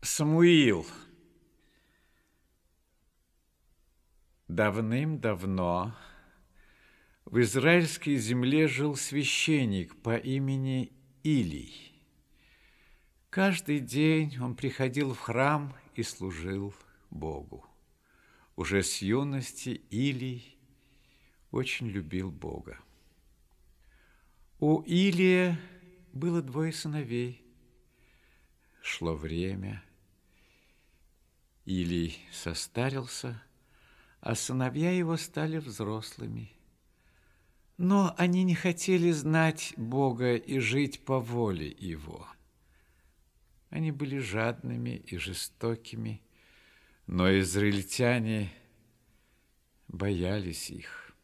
Самуил. Давным-давно в израильской земле жил священник по имени Илий. Каждый день он приходил в храм и служил Богу. Уже с юности Илий очень любил Бога. У Илия было 2 сыновей. Шло время. Илий состарился, а сыновья его стали взрослыми. Но они не хотели знать Бога и жить по воле Его. Они были жадными и жестокими, но израильтяне боялись их.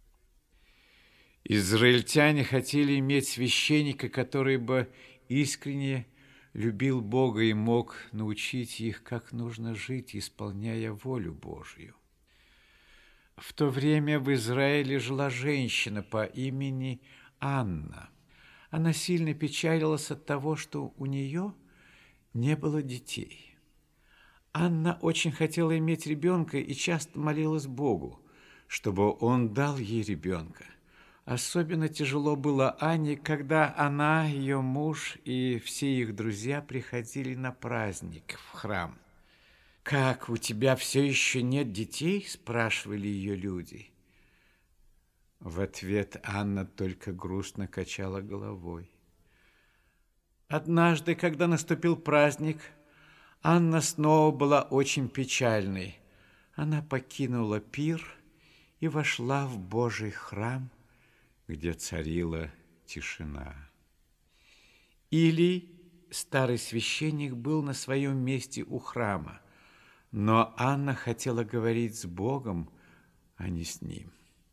Израильтяне хотели иметь священника, который бы искренне любил Бога и мог научить их, как нужно жить, исполняя волю Божью. В то время в Израиле жила женщина по имени Анна. Она сильно печалилась от того, что у нее не было детей. Анна очень хотела иметь ребенка и часто молилась Богу, чтобы Он дал ей ребенка. Особенно тяжело было Анне, когда она, ее муж и все их друзья приходили на праздник в храм. «Как, у тебя все еще нет детей?» – спрашивали ее люди. В ответ Анна только грустно качала головой. Однажды, когда наступил праздник, Анна снова была очень печальной. Она покинула пир и вошла в Божий храм, где царила тишина. Илий, старый священник, был на своем месте у храма, но Анна хотела говорить с Богом, а не с ним.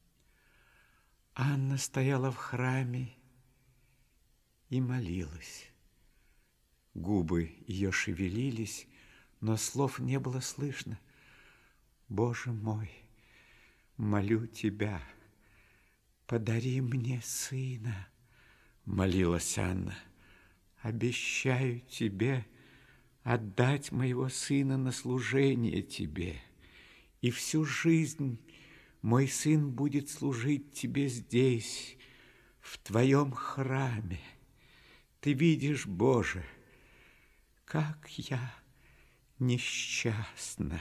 Анна стояла в храме и молилась. Губы ее шевелились, но слов не было слышно. «Боже мой, молю Тебя, подари мне сына», – молилась Анна. «Обещаю Тебе отдать моего сына на служение Тебе, и всю жизнь мой сын будет служить Тебе здесь, в Твоем храме. Ты видишь, Боже, как я несчастна».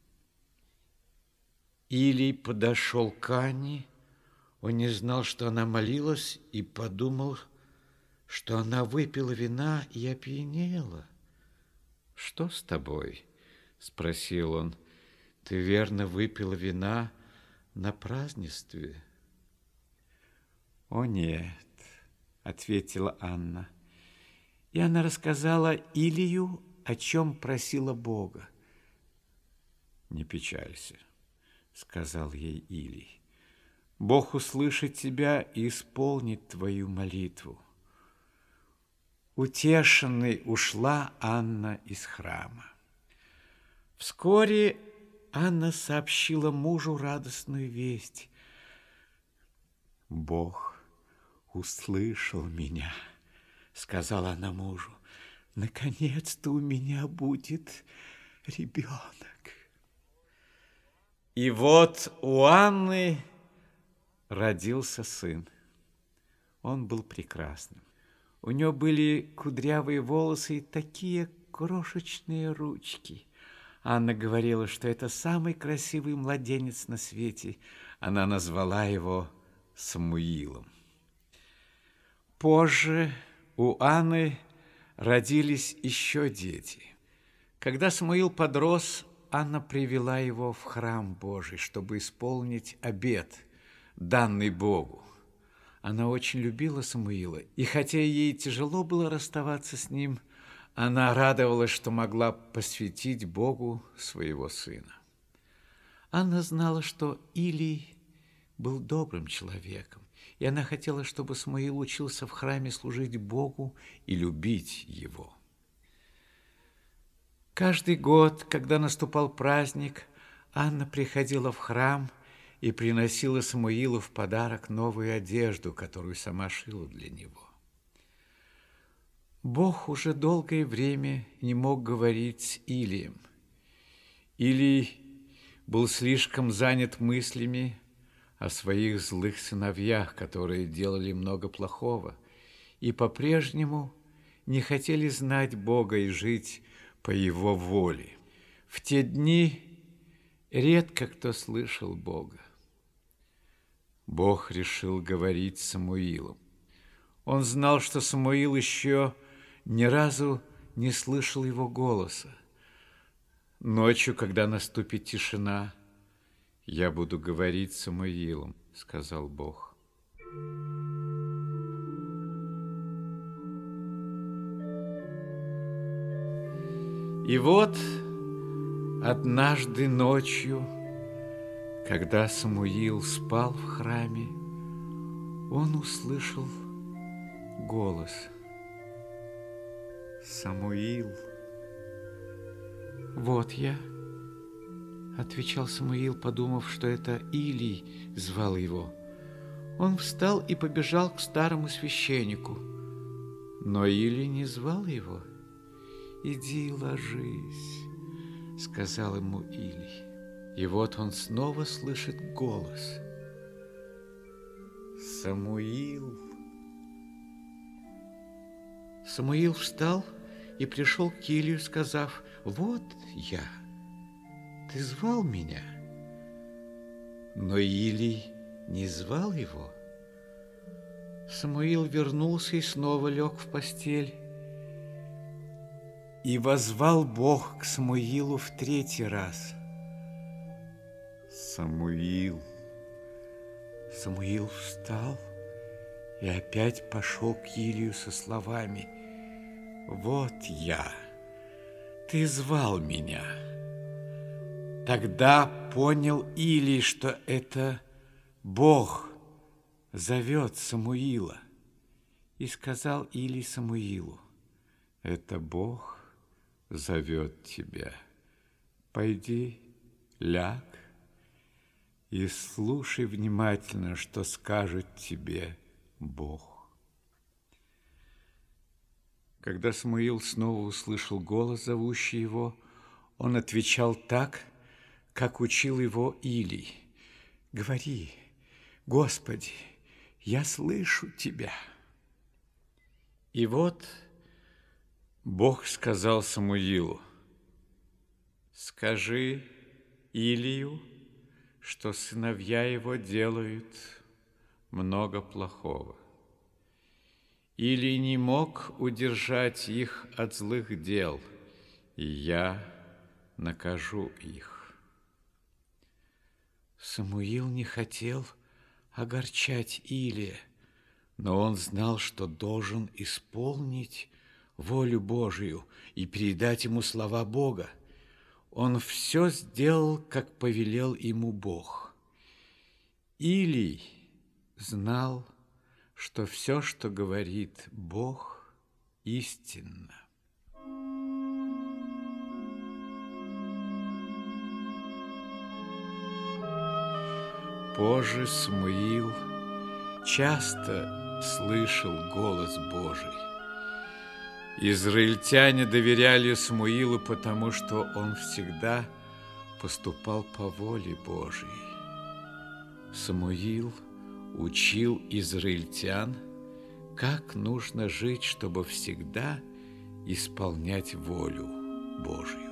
Илий подошел к Анне. Он не знал, что она молилась, и подумал, что она выпила вина и опьянела. «Что с тобой?» – спросил он. «Ты верно выпила вина на празднестве?» «О, нет», – ответила Анна. И она рассказала Илию, о чем просила Бога. «Не печалься», – сказал ей Илий. «Бог услышит тебя и исполнит твою молитву». Утешенной ушла Анна из храма. Вскоре Анна сообщила мужу радостную весть. «Бог услышал меня», – сказала она мужу. «Наконец-то у меня будет ребенок». И вот у Анны родился сын. Он был прекрасным. У него были кудрявые волосы и такие крошечные ручки. Анна говорила, что это самый красивый младенец на свете. Она назвала его Самуилом. Позже у Анны родились еще дети. Когда Самуил подрос, Анна привела его в храм Божий, чтобы исполнить обет, данный Богу. Она очень любила Самуила, и хотя ей тяжело было расставаться с ним, она радовалась, что могла посвятить Богу своего сына. Анна знала, что Илий был добрым человеком, и она хотела, чтобы Самуил учился в храме служить Богу и любить его. Каждый год, когда наступал праздник, Анна приходила в храм и приносила Самуилу в подарок новую одежду, которую сама шила для него. Бог уже долгое время не мог говорить с Илием. Илий был слишком занят мыслями о своих злых сыновьях, которые делали много плохого, и по-прежнему не хотели знать Бога и жить по Его воле. В те дни редко кто слышал Бога. Бог решил говорить с Самуилом. Он знал, что Самуил еще ни разу не слышал его голоса. «Ночью, когда наступит тишина, я буду говорить с Самуилом», — сказал Бог. И вот однажды ночью, когда Самуил спал в храме, он услышал голос. «Самуил». «Вот я», — отвечал Самуил, подумав, что это Илий звал его. Он встал и побежал к старому священнику, но Илий не звал его. «Иди ложись», — сказал ему Илий. И вот он снова слышит голос. «Самуил». Самуил встал и пришел к Илию, сказав: «Вот я, ты звал меня». Но Илий не звал его. Самуил вернулся и снова лег в постель. И воззвал Бог к Самуилу в третий раз: «Самуил». Самуил встал и опять пошел к Илию со словами: «Вот я, ты звал меня». Тогда понял Илий, что это Бог зовет Самуила. И сказал Илий Самуилу: «Это Бог зовет тебя. Пойди, ляг и слушай внимательно, что скажет тебе Бог». Когда Самуил снова услышал голос, зовущий его, он отвечал так, как учил его Илий: «Говори, Господи, я слышу тебя». И вот Бог сказал Самуилу: «Скажи Илию, что сыновья его делают много плохого. Илий не мог удержать их от злых дел, и я накажу их». Самуил не хотел огорчать Илия, но он знал, что должен исполнить волю Божию и передать ему слова Бога. Он все сделал, как повелел ему Бог. Илий знал, что все, что говорит Бог, истинно. Позже Самуил часто слышал голос Божий. Израильтяне доверяли Самуилу, потому что он всегда поступал по воле Божией. Самуил учил израильтян, как нужно жить, чтобы всегда исполнять волю Божию.